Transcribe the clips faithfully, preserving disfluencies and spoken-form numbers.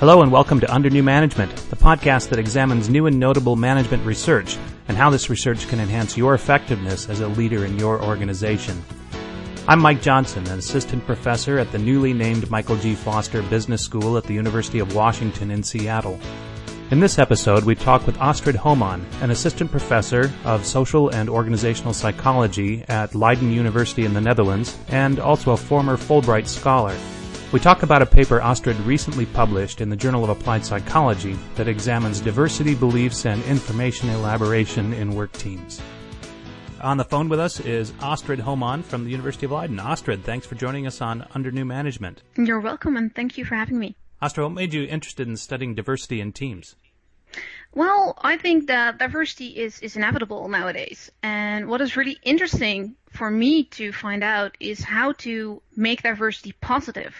Hello and welcome to Under New Management, the podcast that examines new and notable management research and how this research can enhance your effectiveness as a leader in your organization. I'm Mike Johnson, an assistant professor at the newly named Michael G. Foster Business School at the University of Washington in Seattle. In this episode, we talk with Astrid Homan, an assistant professor of social and organizational psychology at Leiden University in the Netherlands and also a former Fulbright scholar. We talk about a paper Astrid recently published in the Journal of Applied Psychology that examines diversity, beliefs, and information elaboration in work teams. On the phone with us is Astrid Homan from the University of Leiden. Astrid, thanks for joining us on Under New Management. You're welcome, and thank you for having me. Astrid, what made you interested in studying diversity in teams? Well, I think that diversity is, is inevitable nowadays. And what is really interesting for me to find out is how to make diversity positive.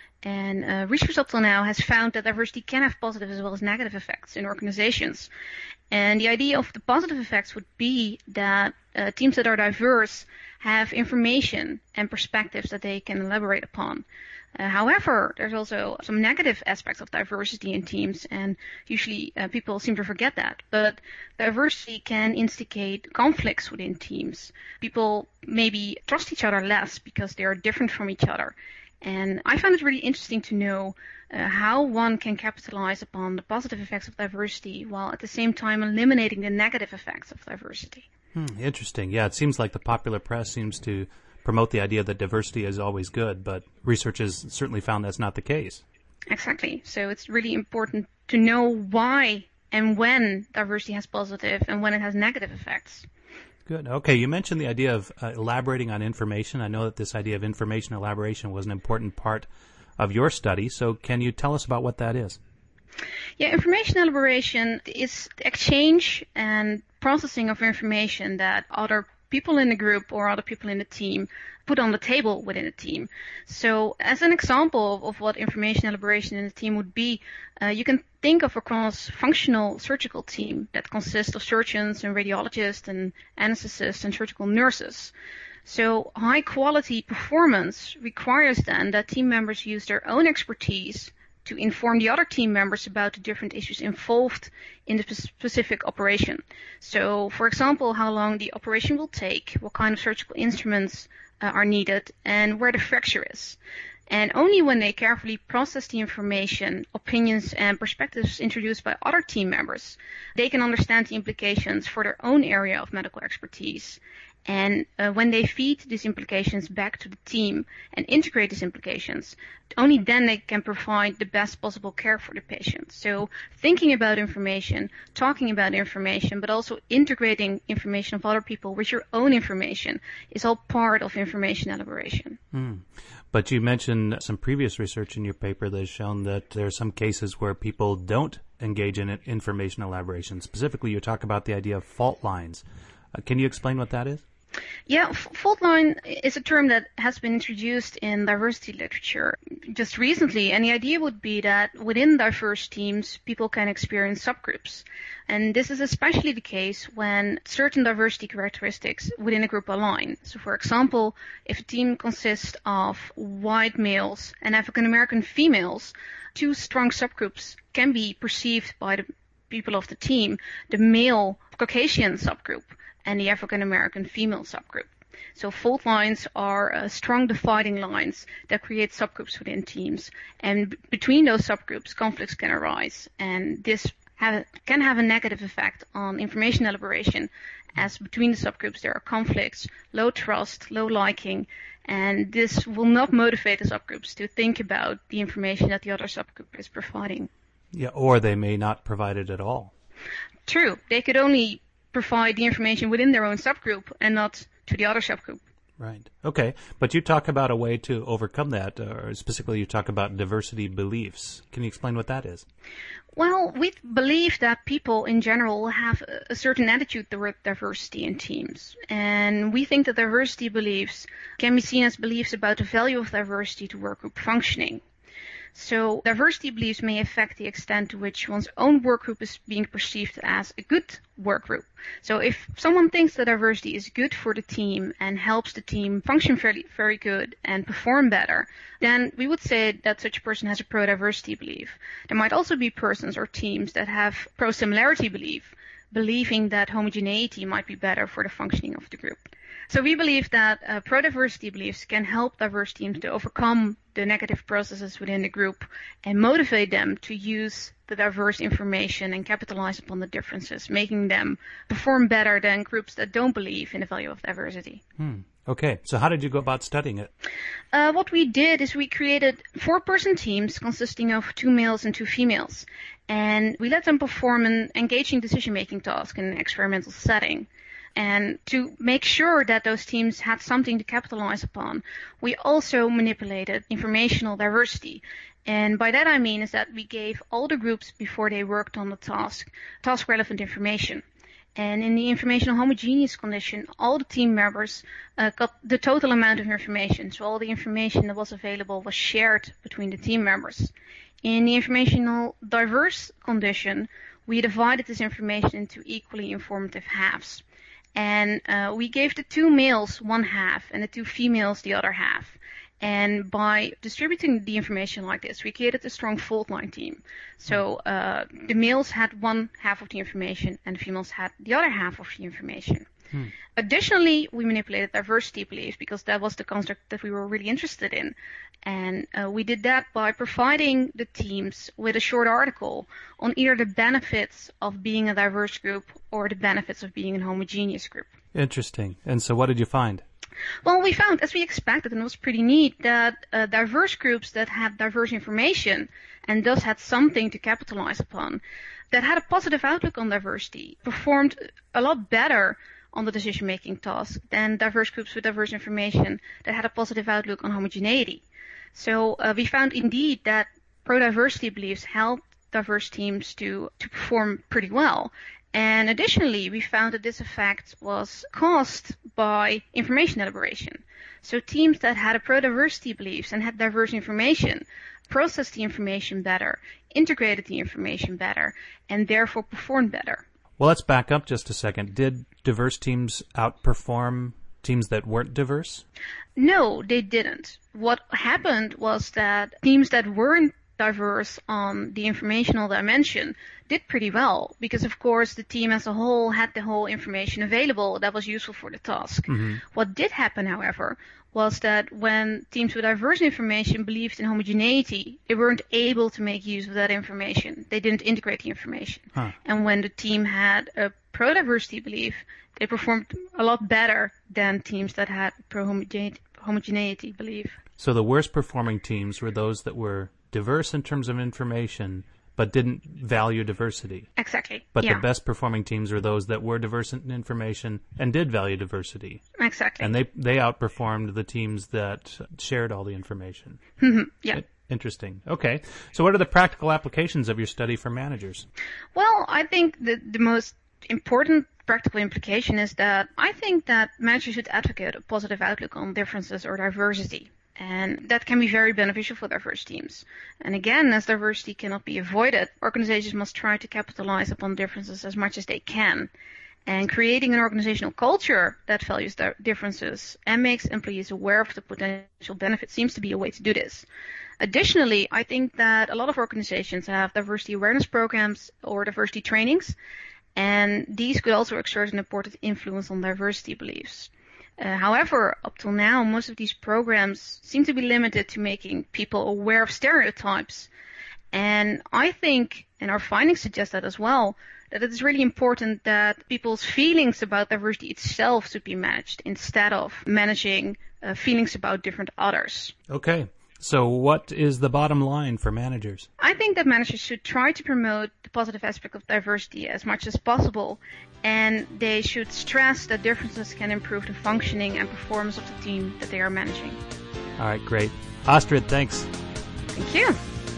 And uh, research up till now has found that diversity can have positive as well as negative effects in organizations. And the idea of the positive effects would be that uh, teams that are diverse have information and perspectives that they can elaborate upon. Uh, however, there's also some negative aspects of diversity in teams, and usually uh, people seem to forget that. But diversity can instigate conflicts within teams. People maybe trust each other less because they are different from each other. And I find it really interesting to know uh, how one can capitalize upon the positive effects of diversity while at the same time eliminating the negative effects of diversity. Hmm, interesting. Yeah, it seems like the popular press seems to promote the idea that diversity is always good, but research has certainly found that's not the case. Exactly. So it's really important to know why and when diversity has positive and when it has negative effects. Good. Okay, you mentioned the idea of uh, elaborating on information. I know that this idea of information elaboration was an important part of your study, so can you tell us about what that is? Yeah, information elaboration is the exchange and processing of information that other people in the group or other people in the team put on the table within a team. So as an example of, of what information elaboration in a team would be, uh, you can think of a cross-functional surgical team that consists of surgeons and radiologists and anesthetists and surgical nurses. So high-quality performance requires then that team members use their own expertise to inform the other team members about the different issues involved in the specific operation. So, for example, how long the operation will take, what kind of surgical instruments uh, are needed, and where the fracture is. And only when they carefully process the information, opinions, and perspectives introduced by other team members, they can understand the implications for their own area of medical expertise. And uh, when they feed these implications back to the team and integrate these implications, only then they can provide the best possible care for the patient. So thinking about information, talking about information, but also integrating information of other people with your own information is all part of information elaboration. Mm. But you mentioned some previous research in your paper that has shown that there are some cases where people don't engage in information elaboration. Specifically, you talk about the idea of fault lines. Uh, can you explain what that is? Yeah, f- fault line is a term that has been introduced in diversity literature just recently, and the idea would be that within diverse teams, people can experience subgroups. And this is especially the case when certain diversity characteristics within a group align. So, for example, if a team consists of white males and African American females, two strong subgroups can be perceived by the people of the team, the male Caucasian subgroup and the African American female subgroup. So fault lines are uh, strong dividing lines that create subgroups within teams. And b- between those subgroups, conflicts can arise. And this have, can have a negative effect on information elaboration, as between the subgroups there are conflicts, low trust, low liking, and this will not motivate the subgroups to think about the information that the other subgroup is providing. Yeah, or they may not provide it at all. True. They could only provide the information within their own subgroup and not to the other subgroup. Right. Okay. But you talk about a way to overcome that, or specifically you talk about diversity beliefs. Can you explain what that is? Well, we believe that people in general have a certain attitude toward diversity in teams. And we think that diversity beliefs can be seen as beliefs about the value of diversity to work group functioning. So diversity beliefs may affect the extent to which one's own work group is being perceived as a good work group. So if someone thinks that diversity is good for the team and helps the team function very, very good and perform better, then we would say that such a person has a pro-diversity belief. There might also be persons or teams that have pro-similarity belief, believing that homogeneity might be better for the functioning of the group. So we believe that uh, pro-diversity beliefs can help diverse teams to overcome the negative processes within the group and motivate them to use the diverse information and capitalize upon the differences, making them perform better than groups that don't believe in the value of diversity. Hmm. Okay, so how did you go about studying it? Uh, what we did is we created four-person teams consisting of two males and two females, and we let them perform an engaging decision-making task in an experimental setting. And to make sure that those teams had something to capitalize upon, we also manipulated informational diversity. And by that I mean is that we gave all the groups, before they worked on the task, task-relevant information. And in the informational homogeneous condition, all the team members uh, got the total amount of information. So all the information that was available was shared between the team members. In the informational diverse condition, we divided this information into equally informative halves. And uh, we gave the two males one half and the two females the other half. And by distributing the information like this, we created a strong fault line team. So uh, the males had one half of the information and the females had the other half of the information. Hmm. Additionally, we manipulated diversity beliefs because that was the concept that we were really interested in. And uh, we did that by providing the teams with a short article on either the benefits of being a diverse group or the benefits of being a homogeneous group. Interesting. And so what did you find? Well, we found, as we expected, and it was pretty neat, that uh, diverse groups that had diverse information and thus had something to capitalize upon, that had a positive outlook on diversity, performed a lot better on the decision-making task than diverse groups with diverse information that had a positive outlook on homogeneity. So uh, we found indeed that pro-diversity beliefs helped diverse teams to, to perform pretty well. And additionally, we found that this effect was caused by information elaboration. So teams that had a pro-diversity beliefs and had diverse information processed the information better, integrated the information better, and therefore performed better. Well, let's back up just a second. Did diverse teams outperform teams that weren't diverse? No, they didn't. What happened was that teams that weren't diverse on the informational dimension did pretty well because, of course, the team as a whole had the whole information available that was useful for the task. Mm-hmm. What did happen, however, was that when teams with diverse information believed in homogeneity, they weren't able to make use of that information. They didn't integrate the information. Huh. And when the team had a pro-diversity belief, they performed a lot better than teams that had pro-homogeneity belief. So the worst performing teams were those that were diverse in terms of information, but didn't value diversity. Exactly. But yeah. the best performing teams were those that were diverse in information and did value diversity. Exactly. And they they outperformed the teams that shared all the information. Mm-hmm. Yeah. It, interesting. Okay. So what are the practical applications of your study for managers? Well, I think the, the most important practical implication is that I think that managers should advocate a positive outlook on differences or diversity. And that can be very beneficial for diverse teams. And again, as diversity cannot be avoided, organizations must try to capitalize upon differences as much as they can. And creating an organizational culture that values their differences and makes employees aware of the potential benefits seems to be a way to do this. Additionally, I think that a lot of organizations have diversity awareness programs or diversity trainings, and these could also exert an important influence on diversity beliefs. Uh, however, up till now, most of these programs seem to be limited to making people aware of stereotypes. And I think, and our findings suggest that as well, that it is really important that people's feelings about diversity itself should be managed instead of managing uh, feelings about different others. Okay. So what is the bottom line for managers? I think that managers should try to promote the positive aspect of diversity as much as possible, and they should stress that differences can improve the functioning and performance of the team that they are managing. All right, great. Astrid, thanks. Thank you.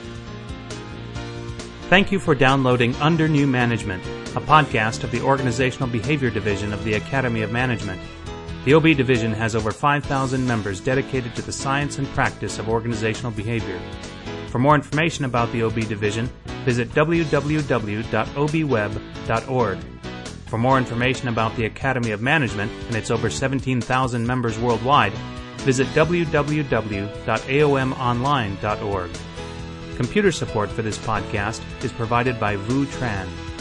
Thank you for downloading Under New Management, a podcast of the Organizational Behavior Division of the Academy of Management. The O B Division has over five thousand members dedicated to the science and practice of organizational behavior. For more information about the O B Division, visit w w w dot o b web dot org. For more information about the Academy of Management and its over seventeen thousand members worldwide, visit w w w dot a o m online dot org. Computer support for this podcast is provided by Vu Tran.